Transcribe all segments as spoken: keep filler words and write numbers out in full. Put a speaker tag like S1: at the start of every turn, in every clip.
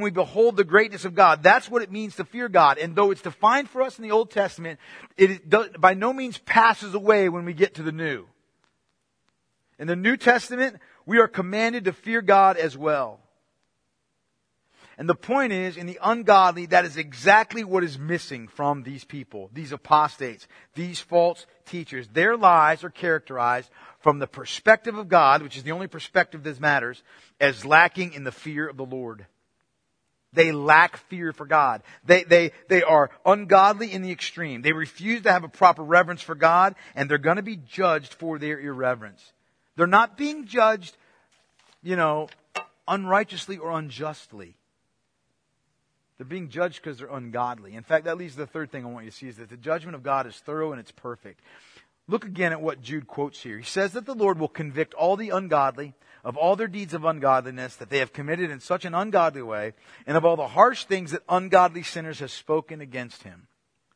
S1: when we behold the greatness of God. That's what it means to fear God. And though it's defined for us in the Old Testament, it does, by no means passes away when we get to the New. In the New Testament, we are commanded to fear God as well. And the point is, in the ungodly, that is exactly what is missing from these people, these apostates, these false teachers. Their lives are characterized from the perspective of God, which is the only perspective that matters, as lacking in the fear of the Lord. They lack fear for God. They, they, they are ungodly in the extreme. They refuse to have a proper reverence for God, and they're going to be judged for their irreverence. They're not being judged, you know, unrighteously or unjustly. They're being judged because they're ungodly. In fact, that leads to the third thing I want you to see, is that the judgment of God is thorough and it's perfect. Look again at what Jude quotes here. He says that the Lord will convict all the ungodly of all their deeds of ungodliness that they have committed in such an ungodly way, and of all the harsh things that ungodly sinners have spoken against Him.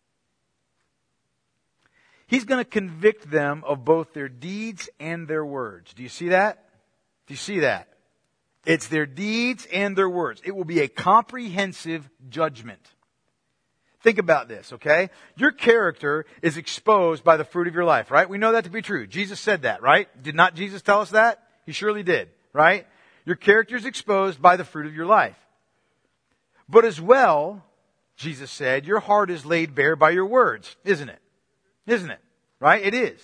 S1: He's going to convict them of both their deeds and their words. Do you see that? Do you see that? It's their deeds and their words. It will be a comprehensive judgment. Think about this, okay? Your character is exposed by the fruit of your life, right? We know that to be true. Jesus said that, right? Did not Jesus tell us that? He surely did, right? Your character is exposed by the fruit of your life. But as well, Jesus said, your heart is laid bare by your words, isn't it? Isn't it? Right? It is.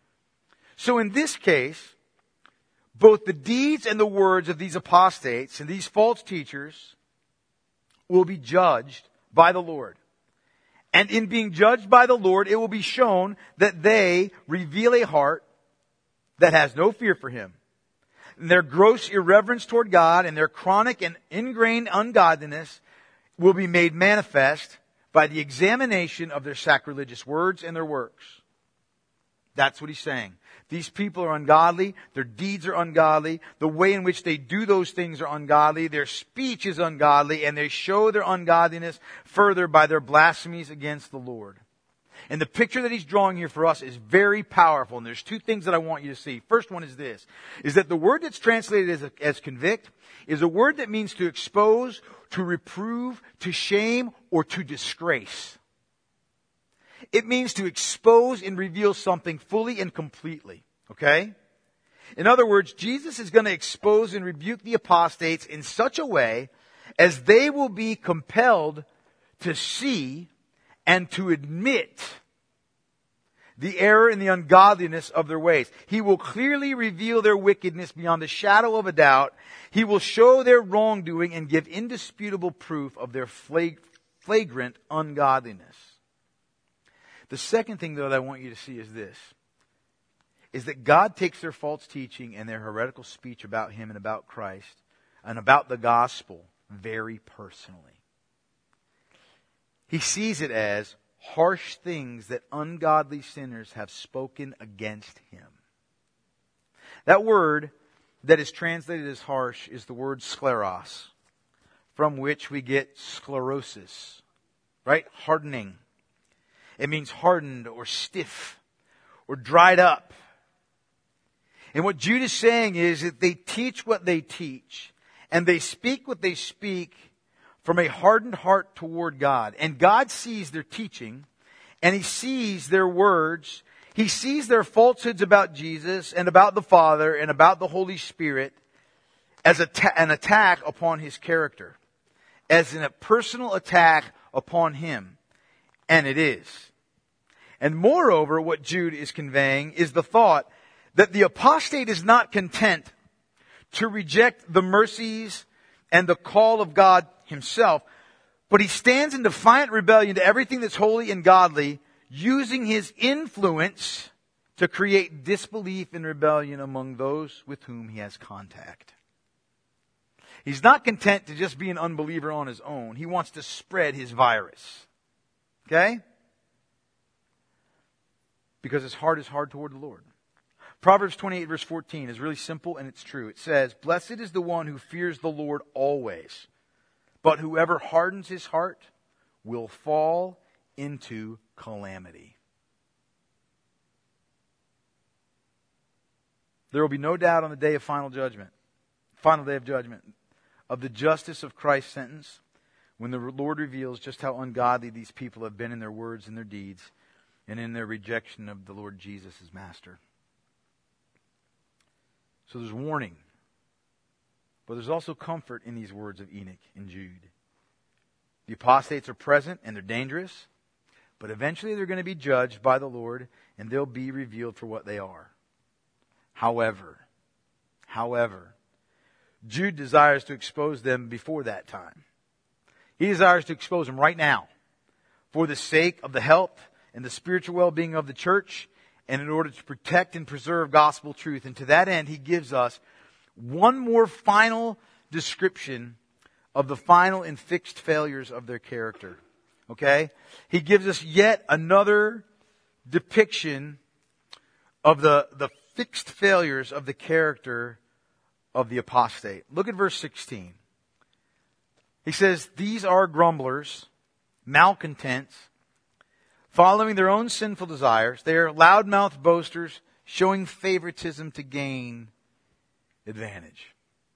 S1: So in this case, both the deeds and the words of these apostates and these false teachers will be judged by the Lord. And in being judged by the Lord, it will be shown that they reveal a heart that has no fear for Him. And their gross irreverence toward God and their chronic and ingrained ungodliness will be made manifest by the examination of their sacrilegious words and their works. That's what he's saying. These people are ungodly. Their deeds are ungodly. The way in which they do those things are ungodly. Their speech is ungodly. And they show their ungodliness further by their blasphemies against the Lord. And the picture that he's drawing here for us is very powerful. And there's two things that I want you to see. First one is this. Is that the word that's translated as, as convict is a word that means to expose, to reprove, to shame, or to disgrace. It means to expose and reveal something fully and completely. Okay? In other words, Jesus is going to expose and rebuke the apostates in such a way as they will be compelled to see and to admit the error and the ungodliness of their ways. He will clearly reveal their wickedness beyond the shadow of a doubt. He will show their wrongdoing and give indisputable proof of their flag- flagrant ungodliness. The second thing, though, that I want you to see is this, is that God takes their false teaching and their heretical speech about Him and about Christ and about the gospel very personally. He sees it as harsh things that ungodly sinners have spoken against Him. That word that is translated as harsh is the word scleros, from which we get sclerosis, right? Hardening. It means hardened or stiff or dried up. And what Jude is saying is that they teach what they teach and they speak what they speak from a hardened heart toward God. And God sees their teaching and He sees their words. He sees their falsehoods about Jesus and about the Father and about the Holy Spirit as a ta- an attack upon His character, as in a personal attack upon Him. And it is. And moreover, what Jude is conveying is the thought that the apostate is not content to reject the mercies and the call of God Himself, but he stands in defiant rebellion to everything that's holy and godly, using his influence to create disbelief and rebellion among those with whom he has contact. He's not content to just be an unbeliever on his own. He wants to spread his virus. Okay? Because his heart is hard toward the Lord. Proverbs twenty-eight verse fourteen is really simple and it's true. It says, "Blessed is the one who fears the Lord always, but whoever hardens his heart will fall into calamity." There will be no doubt on the day of final judgment, final day of judgment, of the justice of Christ's sentence when the Lord reveals just how ungodly these people have been in their words and their deeds and in their rejection of the Lord Jesus as Master. So there's warning. But there's also comfort in these words of Enoch and Jude. The apostates are present and they're dangerous, but eventually they're going to be judged by the Lord and they'll be revealed for what they are. However, however, Jude desires to expose them before that time. He desires to expose them right now for the sake of the health and the spiritual well-being of the church and in order to protect and preserve gospel truth. And to that end, he gives us one more final description of the final and fixed failures of their character. Okay? He gives us yet another depiction of the, the fixed failures of the character of the apostate. Look at verse sixteen. He says, these are grumblers, malcontents, following their own sinful desires. They are loudmouth boasters, showing favoritism to gain advantage.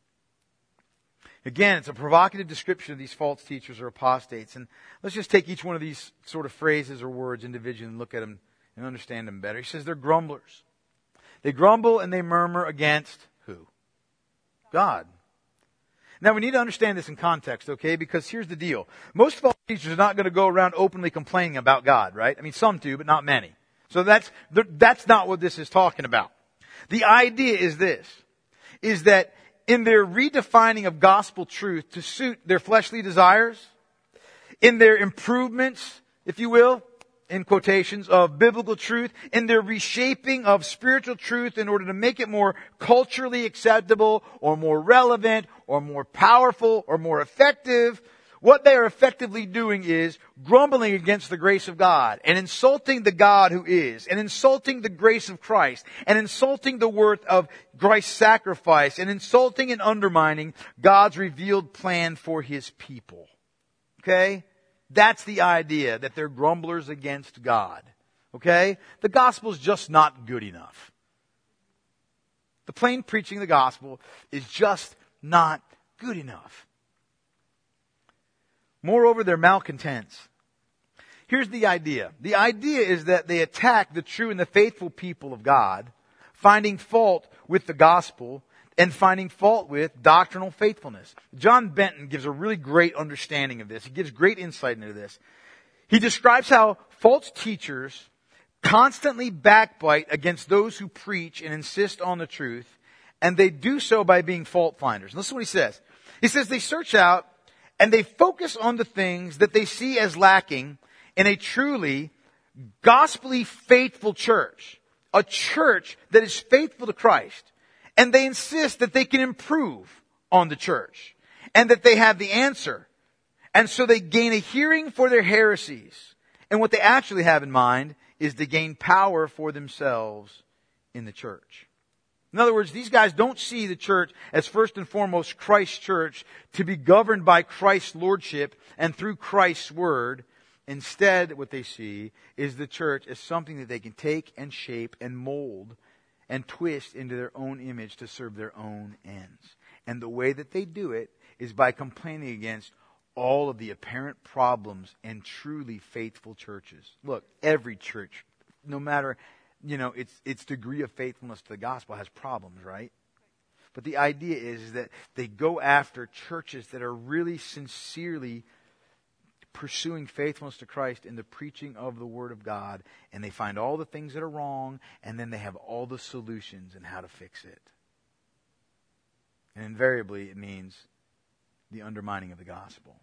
S1: Again, it's a provocative description of these false teachers or apostates. And let's just take each one of these sort of phrases or words individually and look at them and understand them better. He says they're grumblers. They grumble and they murmur against who? God. Now we need to understand this in context, okay? Because here's the deal. Most false teachers are not going to go around openly complaining about God, right? I mean, some do, but not many. So that's, that's not what this is talking about. The idea is this, is that in their redefining of gospel truth to suit their fleshly desires, in their improvements, if you will, in quotations, of biblical truth, in their reshaping of spiritual truth in order to make it more culturally acceptable or more relevant or more powerful or more effective, what they are effectively doing is grumbling against the grace of God and insulting the God who is, and insulting the grace of Christ, and insulting the worth of Christ's sacrifice, and insulting and undermining God's revealed plan for His people. Okay? That's the idea, that they're grumblers against God. Okay? The gospel is just not good enough. The plain preaching of the gospel is just not good enough. Moreover, they're malcontents. Here's the idea. The idea is that they attack the true and the faithful people of God, finding fault with the gospel and finding fault with doctrinal faithfulness. John Benton gives a really great understanding of this. He gives great insight into this. He describes how false teachers constantly backbite against those who preach and insist on the truth, and they do so by being fault finders. Listen to what he says. He says they search out and they focus on the things that they see as lacking in a truly gospelly faithful church, a church that is faithful to Christ. And they insist that they can improve on the church and that they have the answer. And so they gain a hearing for their heresies. And what they actually have in mind is to gain power for themselves in the church. In other words, these guys don't see the church as first and foremost Christ's church to be governed by Christ's lordship and through Christ's word. Instead, what they see is the church as something that they can take and shape and mold and twist into their own image to serve their own ends. And the way that they do it is by complaining against all of the apparent problems in truly faithful churches. Look, every church, no matter, you know, its its degree of faithfulness to the gospel has problems, right? But the idea is, is that they go after churches that are really sincerely pursuing faithfulness to Christ in the preaching of the Word of God, and they find all the things that are wrong, and then they have all the solutions and how to fix it. And invariably, it means the undermining of the gospel.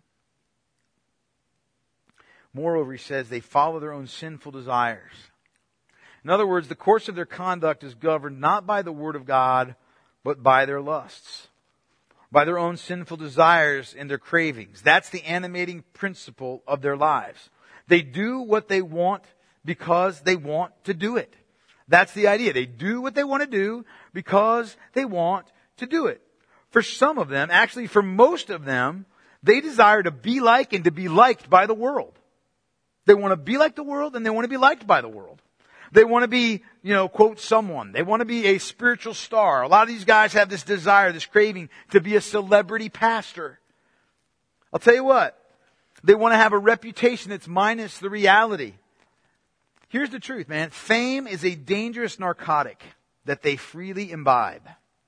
S1: Moreover, he says they follow their own sinful desires. In other words, the course of their conduct is governed not by the Word of God, but by their lusts, by their own sinful desires and their cravings. That's the animating principle of their lives. They do what they want because they want to do it. That's the idea. They do what they want to do because they want to do it. For some of them, actually for most of them, they desire to be like and to be liked by the world. They want to be like the world and they want to be liked by the world. They want to be, you know, quote, someone. They want to be a spiritual star. A lot of these guys have this desire, this craving to be a celebrity pastor. I'll tell you what. They want to have a reputation that's minus the reality. Here's the truth, man. Fame is a dangerous narcotic that they freely imbibe.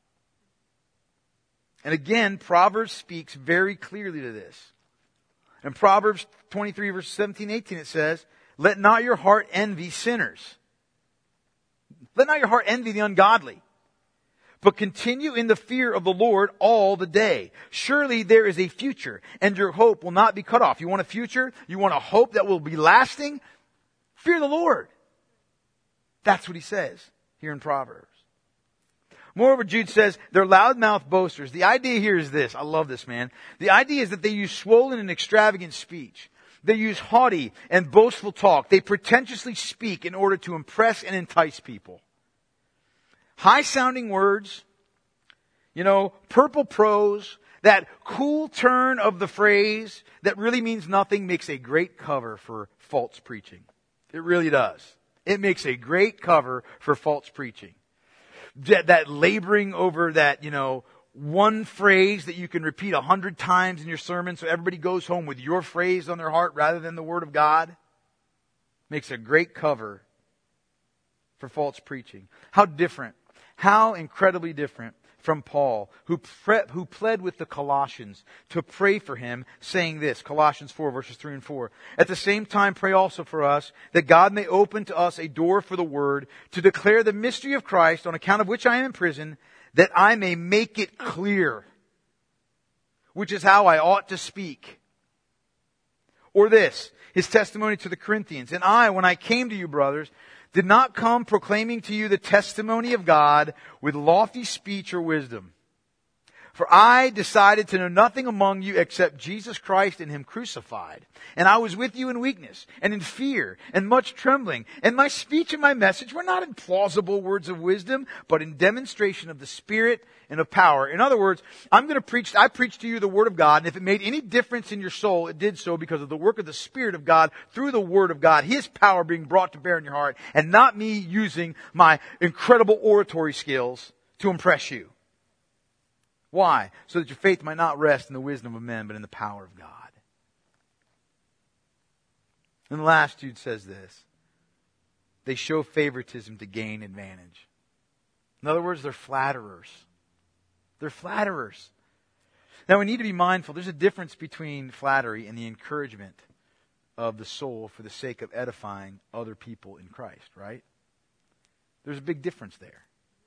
S1: And again, Proverbs speaks very clearly to this. In Proverbs twenty-three, verses seventeen, eighteen, it says, let not your heart envy sinners. Let not your heart envy the ungodly, but continue in the fear of the Lord all the day. Surely there is a future, and your hope will not be cut off. You want a future? You want a hope that will be lasting? Fear the Lord. That's what he says here in Proverbs. Moreover, Jude says, they're loudmouth boasters. The idea here is this. I love this, man. The idea is that they use swollen and extravagant speech. They use haughty and boastful talk. They pretentiously speak in order to impress and entice people. High-sounding words, you know, purple prose, that cool turn of the phrase that really means nothing makes a great cover for false preaching. It really does. It makes a great cover for false preaching. That, that laboring over that, you know, one phrase that you can repeat a hundred times in your sermon so everybody goes home with your phrase on their heart rather than the Word of God makes a great cover for false preaching. How different, how incredibly different from Paul, who pre- who pled with the Colossians to pray for him, saying this, Colossians four, verses three and four. At the same time, pray also for us, that God may open to us a door for the word, to declare the mystery of Christ, on account of which I am in prison, that I may make it clear, which is how I ought to speak. Or this, his testimony to the Corinthians. And I, when I came to you, brothers, did not come proclaiming to you the testimony of God with lofty speech or wisdom. For I decided to know nothing among you except Jesus Christ and Him crucified. And I was with you in weakness and in fear and much trembling. And my speech and my message were not in plausible words of wisdom, but in demonstration of the Spirit and of power. In other words, I'm going to preach, I preached to you the Word of God, and if it made any difference in your soul, it did so because of the work of the Spirit of God through the Word of God, His power being brought to bear in your heart, and not me using my incredible oratory skills to impress you. Why? So that your faith might not rest in the wisdom of men, but in the power of God. And the last Jude says this. They show favoritism to gain advantage. In other words, they're flatterers. They're flatterers. Now we need to be mindful. There's a difference between flattery and the encouragement of the soul for the sake of edifying other people in Christ, right? There's a big difference there.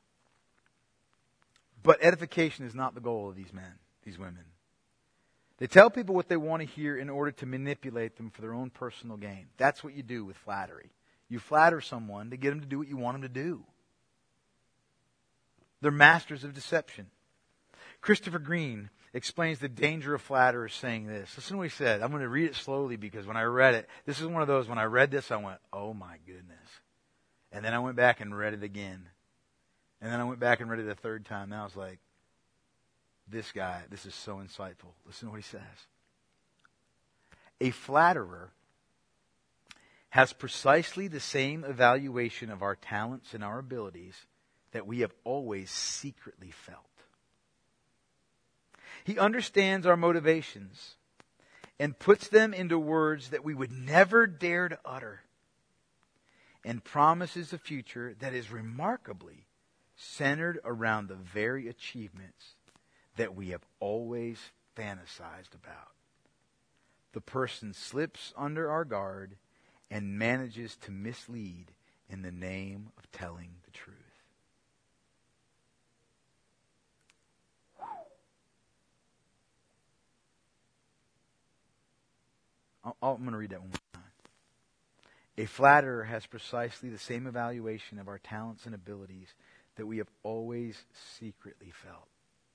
S1: But edification is not the goal of these men, these women. They tell people what they want to hear in order to manipulate them for their own personal gain. That's what you do with flattery. You flatter someone to get them to do what you want them to do. They're masters of deception. Christopher Green explains the danger of flatterers saying this. Listen to what he said. I'm going to read it slowly because when I read it, this is one of those, when I read this, I went, oh my goodness. And then I went back and read it again. And then I went back and read it a third time. And I was like, this guy, this is so insightful. Listen to what he says. A flatterer has precisely the same evaluation of our talents and our abilities that we have always secretly felt. He understands our motivations and puts them into words that we would never dare to utter, and promises a future that is remarkably centered around the very achievements that we have always fantasized about. The person slips under our guard and manages to mislead in the name of telling the truth. I'll, I'm going to read that one more time. A flatterer has precisely the same evaluation of our talents and abilities that we have always secretly felt.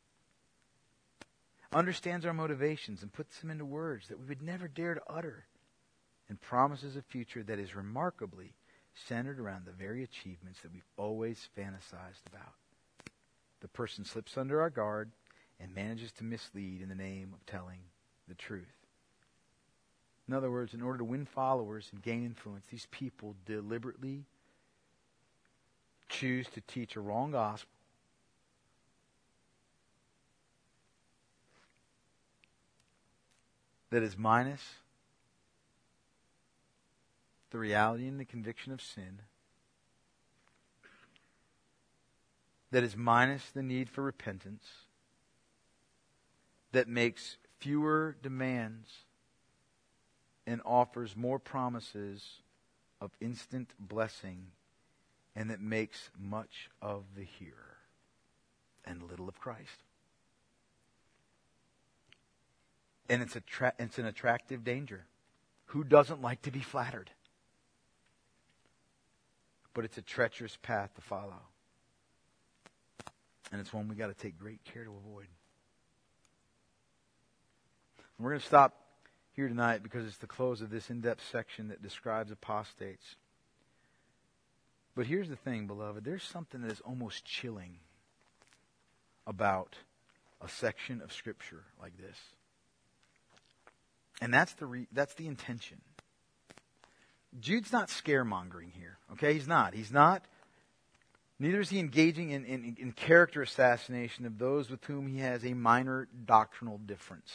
S1: Understands our motivations and puts them into words that we would never dare to utter, and promises a future that is remarkably centered around the very achievements that we've always fantasized about. The person slips under our guard and manages to mislead in the name of telling the truth. In other words, in order to win followers and gain influence, these people deliberately choose to teach a wrong gospel, that is minus the reality and the conviction of sin, that is minus the need for repentance, that makes fewer demands and offers more promises of instant blessing, and that makes much of the hearer and little of Christ. And it's a tra- it's an attractive danger. Who doesn't like to be flattered? But it's a treacherous path to follow. And it's one we got to take great care to avoid. And we're going to stop here tonight because it's the close of this in-depth section that describes apostates. But here's the thing, beloved. There's something that is almost chilling about a section of Scripture like this. And that's the re- that's the intention. Jude's not scaremongering here. Okay, he's not. He's not. Neither is he engaging in, in, in character assassination of those with whom he has a minor doctrinal difference.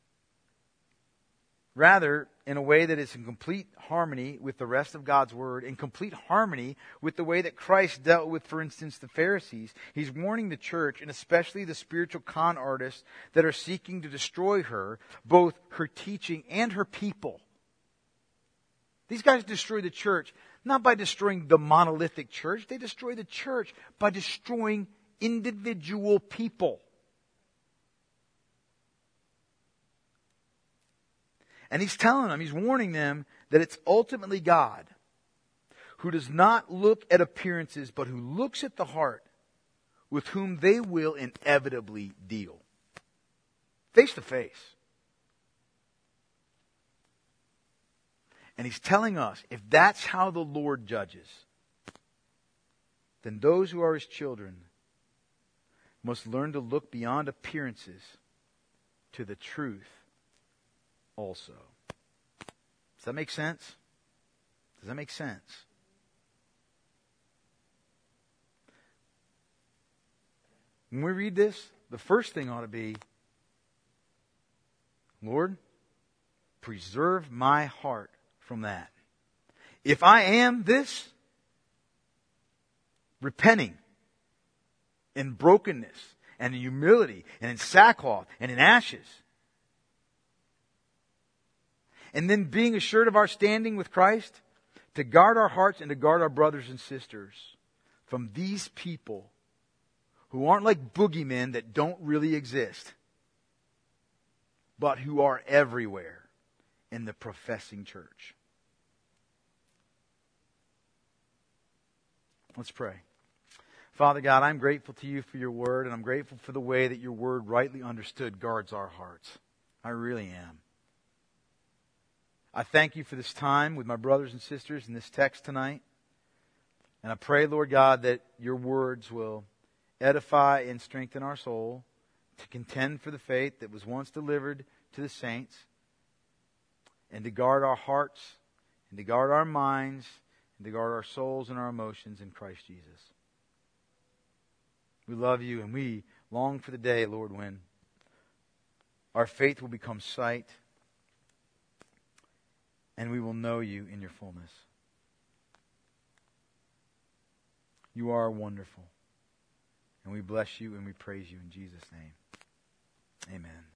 S1: Rather, in a way that is in complete harmony with the rest of God's Word, in complete harmony with the way that Christ dealt with, for instance, the Pharisees. He's warning the church, and especially the spiritual con artists that are seeking to destroy her, both her teaching and her people. These guys destroy the church not by destroying the monolithic church. They destroy the church by destroying individual people. And he's telling them, he's warning them that it's ultimately God who does not look at appearances, but who looks at the heart, with whom they will inevitably deal. Face to face. And he's telling us, if that's how the Lord judges, then those who are his children must learn to look beyond appearances to the truth also. Does that make sense? Does that make sense? When we read this, the first thing ought to be, Lord, preserve my heart from that. If I am this, repenting in brokenness and in humility and in sackcloth and in ashes, and then being assured of our standing with Christ, to guard our hearts and to guard our brothers and sisters from these people who aren't like boogeymen that don't really exist, but who are everywhere in the professing church. Let's pray. Father God, I'm grateful to you for your word, and I'm grateful for the way that your word, rightly understood, guards our hearts. I really am. I thank you for this time with my brothers and sisters in this text tonight. And I pray, Lord God, that your words will edify and strengthen our soul to contend for the faith that was once delivered to the saints, and to guard our hearts, and to guard our minds, and to guard our souls and our emotions in Christ Jesus. We love you, and we long for the day, Lord, when our faith will become sight, and we will know you in your fullness. You are wonderful. And we bless you and we praise you in Jesus' name. Amen.